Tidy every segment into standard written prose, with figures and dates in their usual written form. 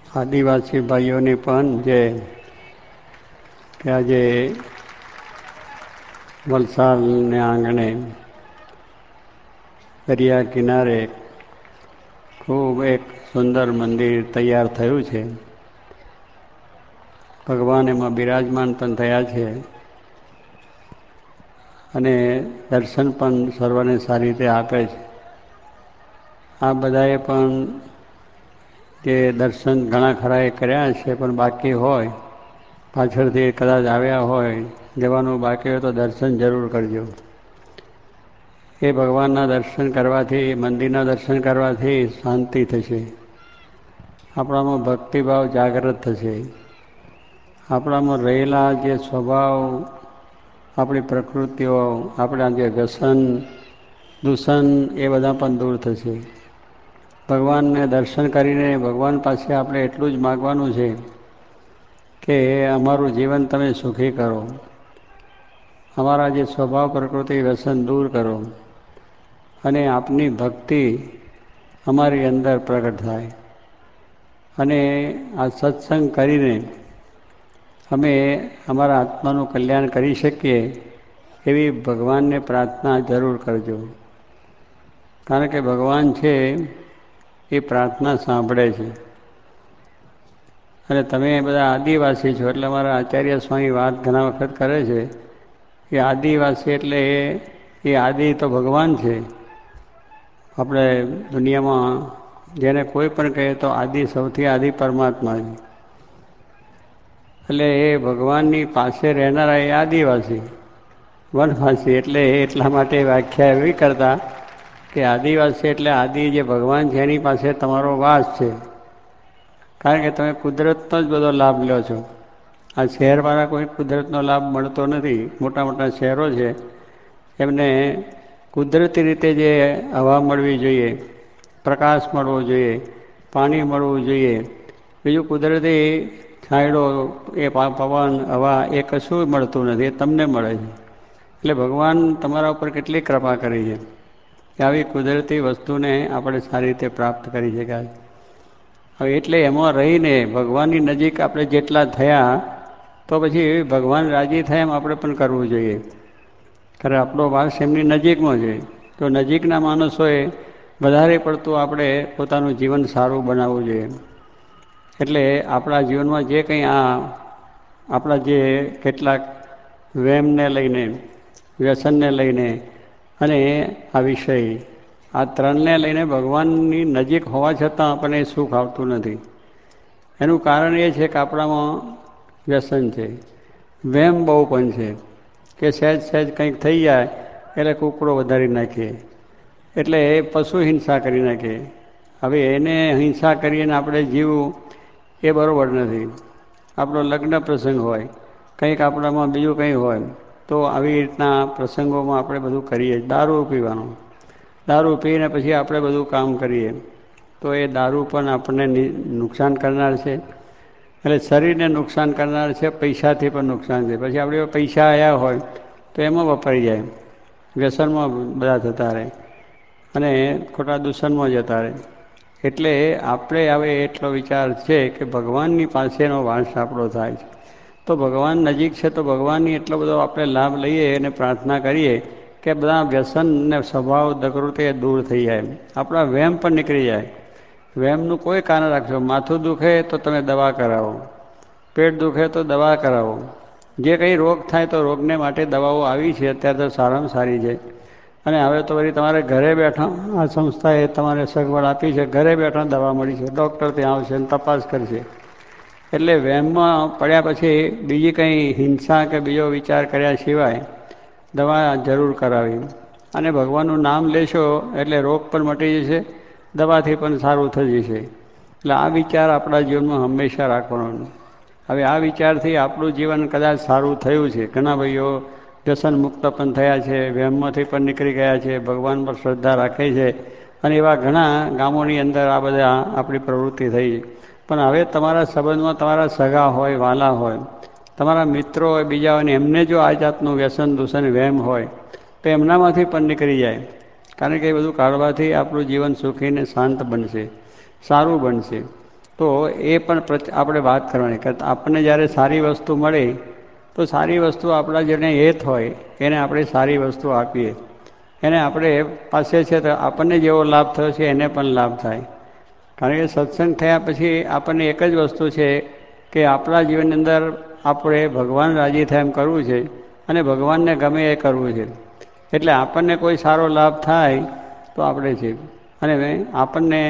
આદિવાસી ભાઈઓની પણ જે કે આજે વલસાડને આંગણે દરિયા કિનારે ખૂબ એક સુંદર મંદિર તૈયાર થયું છે. ભગવાન એમાં બિરાજમાન પણ થયા છે અને દર્શન પણ સર્વને સારી રીતે આપે છે. આ બધાએ પણ જે દર્શન ઘણા ખરા એ કર્યા છે, પણ બાકી હોય પાછળથી કદાચ આવ્યા હોય, જવાનું બાકી હોય તો દર્શન જરૂર કરજો. એ ભગવાનના દર્શન કરવાથી, મંદિરના દર્શન કરવાથી શાંતિ થશે. આપણામાં ભક્તિભાવ જાગૃત થશે. આપણામાં રહેલા જે સ્વભાવ, આપણી પ્રકૃતિઓ, આપણા જે વ્યસન દૂષણ એ બધા પણ દૂર થશે. ભગવાનને દર્શન કરીને ભગવાન પાસે આપણે એટલું જ માગવાનું છે કે અમારું જીવન તમે સુખી કરો. અમારા જે સ્વભાવ પ્રકૃતિ વ્યસન દૂર કરો અને આપની ભક્તિ અમારી અંદર પ્રગટ થાય. અને આ સત્સંગ કરીને અમે અમારા આત્માનું કલ્યાણ કરી શકીએ એવી ભગવાનને પ્રાર્થના જરૂર કરજો. કારણ કે ભગવાન છે એ પ્રાર્થના સાંભળે છે. અને તમે બધા આદિવાસી છો એટલે અમારા આચાર્ય સ્વામી વાત ઘણા વખત કરે છે કે આદિવાસી એટલે એ આદિ તો ભગવાન છે. આપણે દુનિયામાં જેને કોઈ પણ કહે તો આદિ, સૌથી આદિ પરમાત્મા છે. એટલે એ ભગવાનની પાસે રહેનારા એ આદિવાસી, વનવાસી. એટલે એટલા માટે વ્યાખ્યા એવી કરતા કે આદિવાસી એટલે આદિ જે ભગવાન છે એની પાસે તમારો વાસ છે. કારણ કે તમે કુદરતનો જ બધો લાભ લો છો. આ શહેરવાળા કોઈ કુદરતનો લાભ મળતો નથી. મોટા મોટા શહેરો છે એમને કુદરતી રીતે જે હવા મળવી જોઈએ, પ્રકાશ મળવો જોઈએ, પાણી મળવું જોઈએ, બીજું કુદરતી છાંયડો, એ પવન, હવા એ કશું મળતું નથી. એ તમને મળે છે. એટલે ભગવાન તમારા ઉપર કેટલી કૃપા કરી છે કે આવી કુદરતી વસ્તુને આપણે સારી રીતે પ્રાપ્ત કરી શકાય. હવે એટલે એમાં રહીને ભગવાનની નજીક આપણે જેટલા થયા તો પછી ભગવાન રાજી થાય એમ આપણે પણ કરવું જોઈએ. કારણ આપણો વાસ એમની નજીકમાં છે. તો નજીકના માણસોએ વધારે પડતું આપણે પોતાનું જીવન સારું બનાવવું જોઈએ. એટલે આપણા જીવનમાં જે કંઈ આપણા જે કેટલાક વહેમને લઈને, વ્યસનને લઈને અને આ વિષય, આ ત્રણને લઈને ભગવાનની નજીક હોવા છતાં આપણને સુખ આવતું નથી. એનું કારણ એ છે કે આપણામાં વ્યસન છે, વહેમ બહુ પણ છે કે સહેજ સહેજ કંઈક થઈ જાય એટલે કૂકડો વધારી નાખીએ, એટલે એ પશુ હિંસા કરી નાખીએ. હવે એને હિંસા કરીને આપણે જીવવું એ બરાબર નથી. આપણો લગ્ન પ્રસંગ હોય, કંઈક આપણામાં બીજું કંઈ હોય તો આવી રીતના પ્રસંગોમાં આપણે બધું કરીએ. દારૂ પીવાનું, દારૂ પીને પછી આપણે બધું કામ કરીએ તો એ દારૂ પણ આપણને નુકસાન કરનાર છે. એટલે શરીરને નુકસાન કરનાર છે, પૈસાથી પણ નુકસાન છે. પછી આપણે પૈસા આવ્યા હોય તો એમાં વપરાઈ જાય, વ્યસનમાં બધા થતા રહે અને ખોટા દૂષણમાં જતા રહે. એટલે આપણે હવે એટલો વિચાર છે કે ભગવાનની પાસેનો વાસ આપણો થાય છે તો ભગવાન નજીક છે તો ભગવાનની એટલો બધો આપણે લાભ લઈએ અને પ્રાર્થના કરીએ કે બધા વ્યસન ને સ્વભાવ પ્રકૃતિ એ દૂર થઈ જાય, આપણા વહેમ પણ નીકળી જાય. વહેમનું કોઈ કારણ રાખશો, માથું દુખે તો તમે દવા કરાવો, પેટ દુખે તો દવા કરાવો, જે કંઈ રોગ થાય તો રોગને માટે દવાઓ આવી છે અત્યારે તો સારામાં સારી છે. અને હવે તો વળી તમારે ઘરે બેઠા આ સંસ્થાએ તમારે સગવડ આપી છે, ઘરે બેઠા દવા મળી છે. ડૉક્ટર ત્યાં આવશે અને તપાસ કરશે. એટલે વહેમમાં પડ્યા પછી બીજી કંઈ હિંસા કે બીજો વિચાર કર્યા સિવાય દવા જરૂર કરાવી. અને ભગવાનનું નામ લેશો એટલે રોગ પણ મટી જશે, દવાથી પણ સારું થઈ જશે. એટલે આ વિચાર આપણા જીવનમાં હંમેશા રાખવાનો. હવે આ વિચારથી આપણું જીવન કદાચ સારું થયું છે. ઘણા ભાઈઓ વ્યસન મુક્ત પણ થયા છે, વહેમમાંથી પણ નીકળી ગયા છે, ભગવાન પર શ્રદ્ધા રાખે છે અને એવા ઘણા ગામોની અંદર આ બધા આપણી પ્રવૃત્તિ થઈ છે. પણ હવે તમારા સંબંધમાં તમારા સગા હોય, વાલા હોય, તમારા મિત્રો હોય, બીજા હોય ને એમને જો આ જાતનું વ્યસન દૂષણ વહેમ હોય તો એમનામાંથી પણ નીકળી જાય. કારણ કે એ બધું કાઢવાથી આપણું જીવન સુખીને શાંત બનશે, સારું બનશે. તો એ પણ આપણે વાત કરવાની કે આપણને જ્યારે સારી વસ્તુ મળે તો સારી વસ્તુ આપણા જેને હેત હોય એને આપણે સારી વસ્તુ આપીએ, એને આપણે પાસે છે તો આપણને જેવો લાભ થયો છે એને પણ લાભ થાય. કારણ કે સત્સંગ થયા પછી આપણને એક જ વસ્તુ છે કે આપણા જીવનની અંદર આપણે ભગવાન રાજી થાય એમ કરવું છે અને ભગવાનને ગમે એ કરવું છે. એટલે આપણને કોઈ સારો લાભ થાય તો આપણે છે. અને આપણને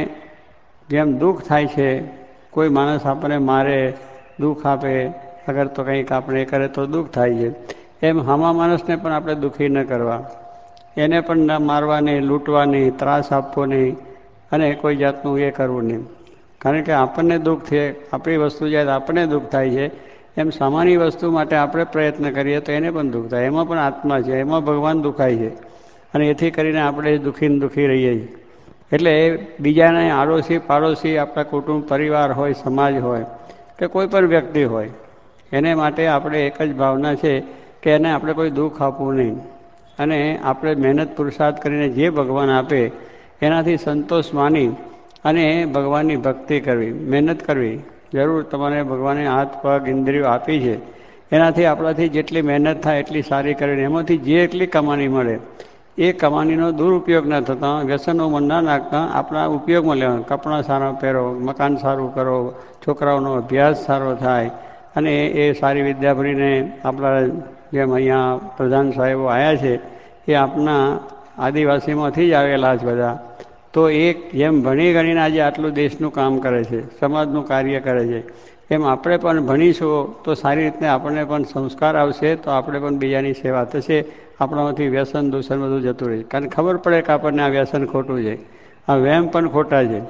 જેમ દુઃખ થાય છે, કોઈ માણસ આપણને મારે, દુઃખ આપે, અગર તો કંઈક આપણે કરે તો દુઃખ થાય છે, એમ સામા માણસને પણ આપણે દુઃખી ન કરવા, એને પણ ન મારવા નહીં, લૂંટવા નહીં, ત્રાસ આપવો નહીં અને કોઈ જાતનું એ કરવું નહીં. કારણ કે આપણને દુઃખ છે, આપણી વસ્તુ જ્યારે આપણને દુઃખ થાય છે એમ સામાન્ય વસ્તુ માટે આપણે પ્રયત્ન કરીએ તો એને પણ દુઃખ થાય. એમાં પણ આત્મા છે, એમાં ભગવાન દુખાય છે અને એથી કરીને આપણે દુઃખી દુઃખી રહીએ છીએ. એટલે બીજાને આડોશી પાડોશી, આપણા કુટુંબ પરિવાર હોય, સમાજ હોય કે કોઈ પણ વ્યક્તિ હોય, એને માટે આપણે એક જ ભાવના છે કે એને આપણે કોઈ દુઃખ આપવું નહીં અને આપણે મહેનત પુરુષાર્થ કરીને જે ભગવાન આપે એનાથી સંતોષ માની અને ભગવાનની ભક્તિ કરવી, મહેનત કરવી. જરૂર તમારે ભગવાને હાથ પગ ઇન્દ્રિયો આપી છે, એનાથી આપણાથી જેટલી મહેનત થાય એટલી સારી કરીને એમાંથી જે એટલી કમાણી મળે એ કમાણીનો દુરુપયોગ ન થતા, વ્યસનોમાં ન નાખતા આપણા ઉપયોગમાં લેવાનું. કપડાં સારા પહેરો, મકાન સારું કરો, છોકરાઓનો અભ્યાસ સારો થાય અને એ સારી વિદ્યા ભણીને આપણા જેમ અહીંયા પ્રધાન સાહેબો આવ્યા છે એ આપણા આદિવાસીમાંથી જ આવેલા છે બધા. તો એ જેમ ભણી ગણીને આજે આટલું દેશનું કામ કરે છે, સમાજનું કાર્ય કરે છે, એમ આપણે પણ ભણીશું તો સારી રીતે આપણને પણ સંસ્કાર આવશે, તો આપણે પણ બીજાની સેવા થશે, આપણામાંથી વ્યસન દૂષણ બધું જતું રહે. કારણ ખબર પડે કે આપણને આ વ્યસન ખોટું છે, આ વહેમ પણ ખોટા છે.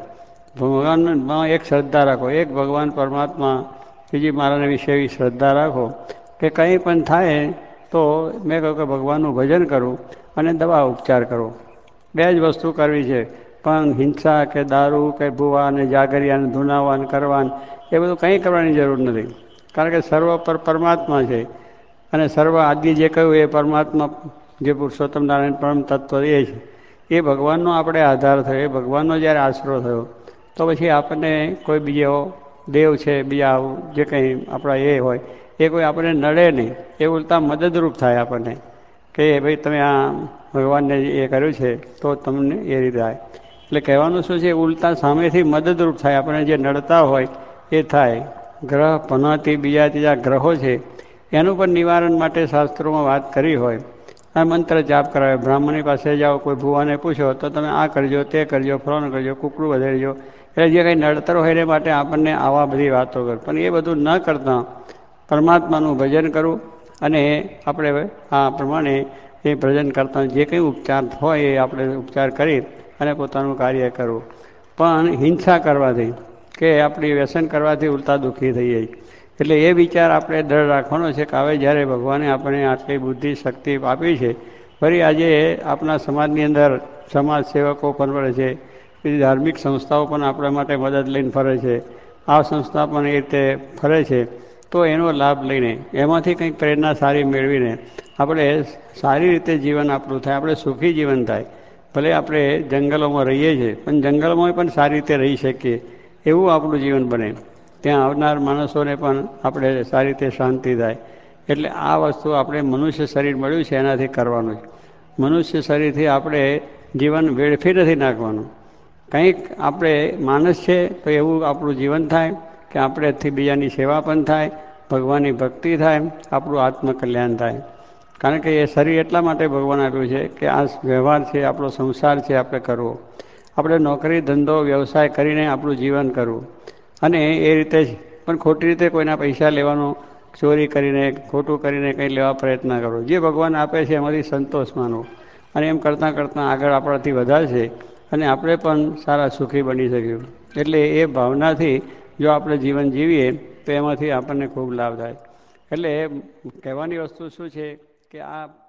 ભગવાનમાં એક શ્રદ્ધા રાખો, એક ભગવાન પરમાત્મા શ્રીજી મહારાજના વિશે એવી શ્રદ્ધા રાખો કે કંઈ પણ થાય તો મેં કહ્યું કે ભગવાનનું ભજન કરું અને દવા ઉપચાર કરો, બે જ વસ્તુ કરવી છે. પણ હિંસા કે દારૂ કે ભૂવા અને જાગરિયાને ધૂનાવાન કરવાન એ બધું કંઈ કરવાની જરૂર નથી. કારણ કે સર્વ પર પરમાત્મા છે અને સર્વ આદિ જે કહ્યું એ પરમાત્મા, જે પુરુષોત્તમ નારાયણ પરમ તત્વ એ છે, એ ભગવાનનો આપણે આધાર થયો, એ ભગવાનનો જ્યારે આશરો થયો તો પછી આપણને કોઈ બીજો દેવ છે, બીજા જે કંઈ આપણા એ હોય એ કોઈ આપણને નડે નહીં, એ ઉલટા મદદરૂપ થાય આપણને કે ભાઈ તમે આ ભગવાનને એ કર્યું છે તો તમને એ રીતે થાય. એટલે કહેવાનું શું છે, ઉલટા સામેથી મદદરૂપ થાય, આપણને જે નડતા હોય એ થાય. ગ્રહ પનોતી બીજા ત્રીજા ગ્રહો છે એનું પણ નિવારણ માટે શાસ્ત્રોમાં વાત કરી હોય. આ મંત્ર જાપ કરાવે, બ્રાહ્મણની પાસે જાઓ, કોઈ ભુવાને પૂછો તો તમે આ કરજો, તે કરજો, ફલાણું કરજો, કૂકડું વધારજો, એટલે જે કંઈ નડતર હોય એને માટે આપણને આવા બધી વાતો કર. પણ એ બધું ન કરતાં પરમાત્માનું ભજન કરવું અને આપણે આ પ્રમાણે એ ભજન કરતાં જે કંઈ ઉપચાર હોય એ આપણે ઉપચાર કરી અને પોતાનું કાર્ય કરવું. પણ હિંસા કરવાથી કે આપણી વ્યસન કરવાથી ઉલટા દુઃખી થઈ જાય. એટલે એ વિચાર આપણે દ્રઢ રાખવાનો છે કે હવે જ્યારે ભગવાને આપણે આટલી બુદ્ધિ શક્તિ આપી છે, ફરી આજે આપણા સમાજની અંદર સમાજ સેવકો પણ ફરે છે, બીજી ધાર્મિક સંસ્થાઓ પણ આપણા માટે મદદ લઈને ફરે છે, આ સંસ્થા પણ એ રીતે ફરે છે, તો એનો લાભ લઈને એમાંથી કંઈક પ્રેરણા સારી મેળવીને આપણે સારી રીતે જીવન આપણું થાય, આપણે સુખી જીવન થાય. ભલે આપણે જંગલોમાં રહીએ છીએ પણ જંગલમાં પણ સારી રીતે રહી શકીએ એવું આપણું જીવન બને, ત્યાં આવનાર માણસોને પણ આપણે સારી રીતે શાંતિ થાય. એટલે આ વસ્તુ આપણે મનુષ્ય શરીર મળ્યું છે એનાથી કરવાનું છે. મનુષ્ય શરીરથી આપણે જીવન વેડફી નથી નાખવાનું. કંઈક આપણે માણસ છે તો એવું આપણું જીવન થાય કે આપણેથી બીજાની સેવા પણ થાય, ભગવાનની ભક્તિ થાય, આપણું આત્મકલ્યાણ થાય. કારણ કે એ શરીર એટલા માટે ભગવાન આપ્યું છે કે આ વ્યવહાર છે, આપણો સંસાર છે, આપણે કરવો, આપણે નોકરી ધંધો વ્યવસાય કરીને આપણું જીવન કરવું અને એ રીતે જ, પણ ખોટી રીતે કોઈના પૈસા લેવાનો, ચોરી કરીને, ખોટું કરીને કંઈ લેવા પ્રયત્ન કરવો. જે ભગવાન આપે છે એમાંથી સંતોષ માનવો અને એમ કરતાં કરતાં આગળ આપણાથી વધારશે અને આપણે પણ સારા સુખી બની શક્યું. એટલે એ ભાવનાથી જો આપણે જીવન જીવીએ તો એમાંથી આપણને ખૂબ લાભ થાય. એટલે કહેવાની વસ્તુ શું છે કે આ